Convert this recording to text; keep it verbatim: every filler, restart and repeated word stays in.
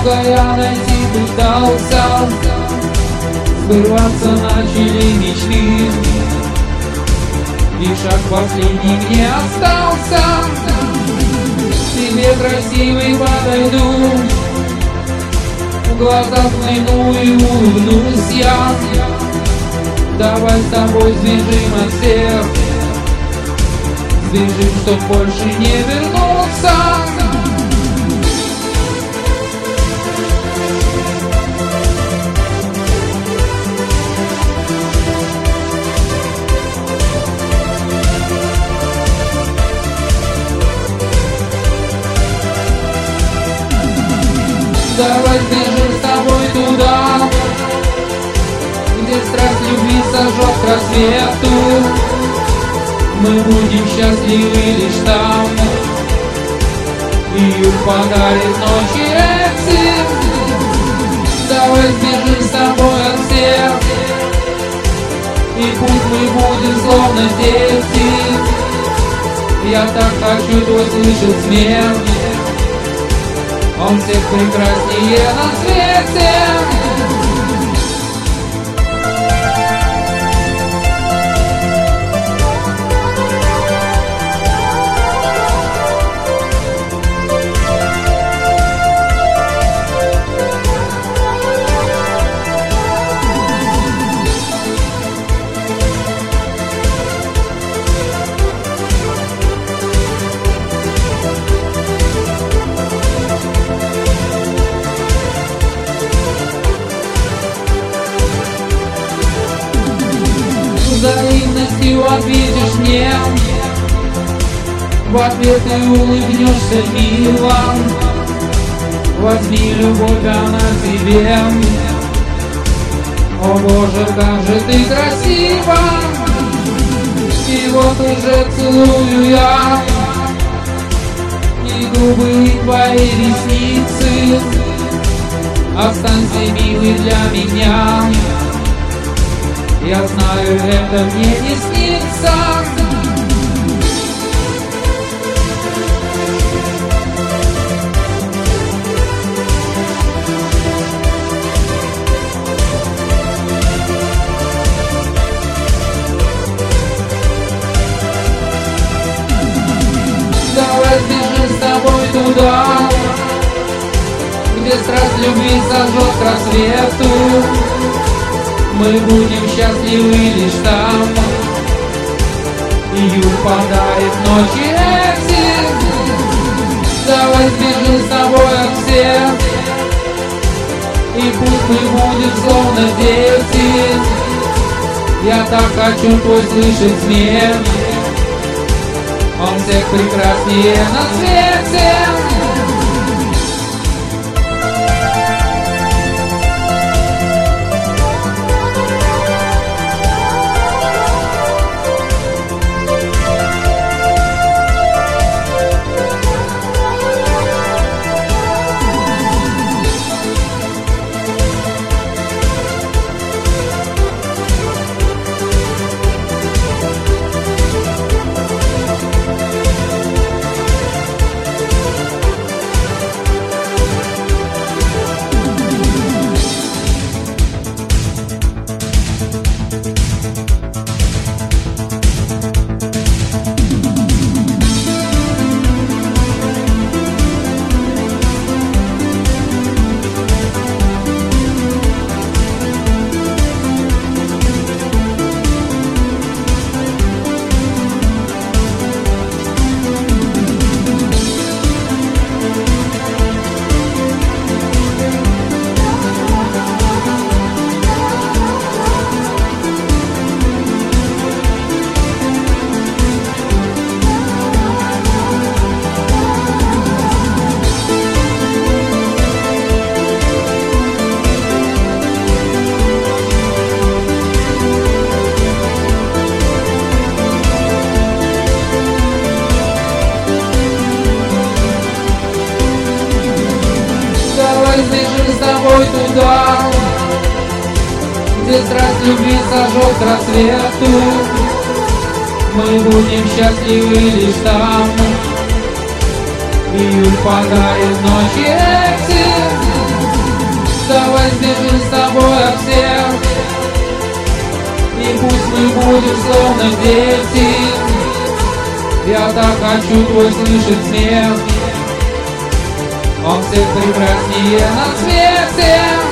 Долго я найти пытался, сбываться начали мечты, и шаг последний не остался. К тебе красивый подойду, в глаза взгляну и улыбнусь я. Давай с тобой сбежим от всех, сбежим, чтоб больше не вернуться. Давай сбежим с тобой туда, где страсть любви сожжет к рассвету. Мы будем счастливы лишь там, июль подарит ночи эти. Давай сбежим с тобой от всех, и пусть мы будем словно дети. Я так хочу услышать смех, он всех прекраснее на свете. Взаимностью ответишь мне, в ответ ты улыбнешься мило. Возьми любовь, она тебе. О Боже, как же ты красива! И вот уже целую я и губы, и твои ресницы. Останься, милый, для меня. Я знаю, это мне не снится. Давай сбежим с тобой туда, где страсть любви сожжет к рассвету. Мы будем счастливы лишь там, июль подарит ночи эти. Давай сбежим с тобой от всех, и пусть мы будем словно дети. Я так хочу твой слышать смех, он всех прекраснее на свете. Сбежим с тобой туда, где страсть любви сожжет к рассвету. Мы будем счастливы лишь там, июль подарит ночи эти. давай сбежим с тобой от всех. И пусть мы будем словно дети. Я так хочу твой слышать смех. Он всех прекраснее на свете.